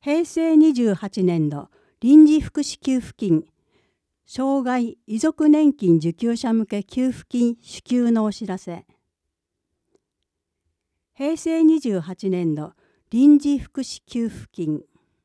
平成28年度臨時福祉給付金、障害遺族年金受給者向け給付金支給のお知らせ。平成28年度臨時福祉給付金。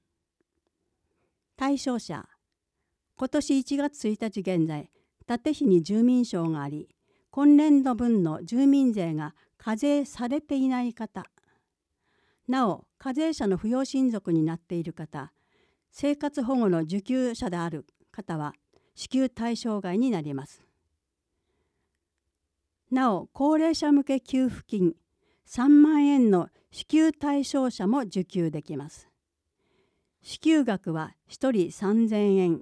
対象者、今年1月1日現在、立市に住民票があり、今年度分の住民税が課税されていない方、なお課税者の扶養親族になっている方、生活保護の受給者である方は支給対象外になります。なお高齢者向け給付金3万円の支給対象者も受給できます。支給額は1人3000円。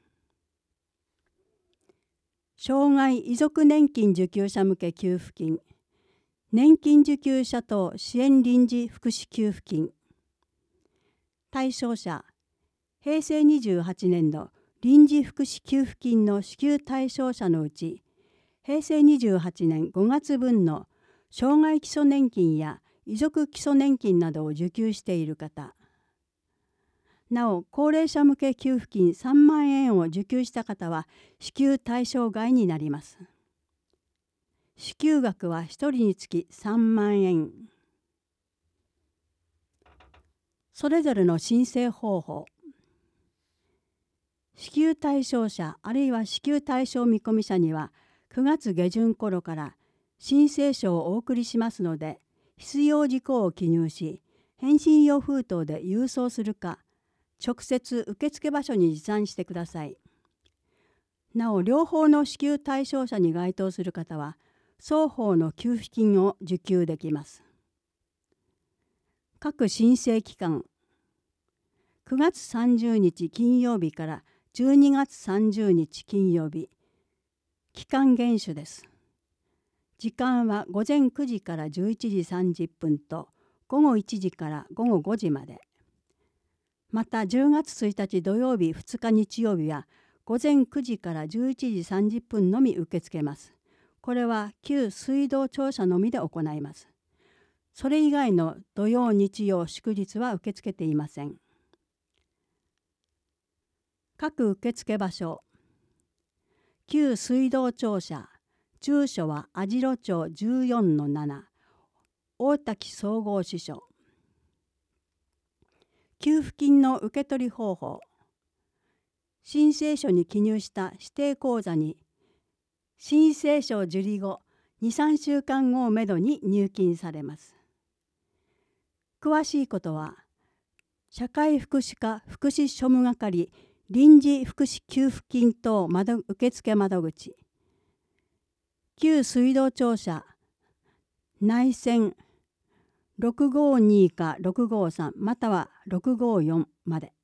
障害遺族年金受給者向け給付金、年金受給者等支援臨時福祉給付金。対象者、平成28年度臨時福祉給付金の支給対象者のうち、平成28年5月分の障害基礎年金や遺族基礎年金などを受給している方、なお高齢者向け給付金3万円を受給した方は支給対象外になります。支給額は1人につき3万円。それぞれの申請方法。支給対象者あるいは支給対象見込み者には9月下旬頃から申請書をお送りしますので、必要事項を記入し、返信用封筒で郵送するか、直接受付場所に持参してください。なお両方の支給対象者に該当する方は、双方の給付金を受給できます。各申請期間、9月30日金曜日から12月30日金曜日、期間厳守です。時間は午前9時から11時30分と午後1時から午後5時まで。また10月1日土曜日2日日曜日は午前9時から11時30分のみ受け付けます。これは旧水道庁舎のみで行います。それ以外の土曜日曜祝日は受け付けていません。各受付場所、旧水道庁舎、住所は網代町 14-7 大滝総合支所。給付金の受け取り方法、申請書に記入した指定口座に申請書受理後 2,3 週間後をめどに入金されます。詳しいことは社会福祉課福祉庶務係臨時福祉給付金等受付窓口、旧水道庁舎内線652か653または654まで。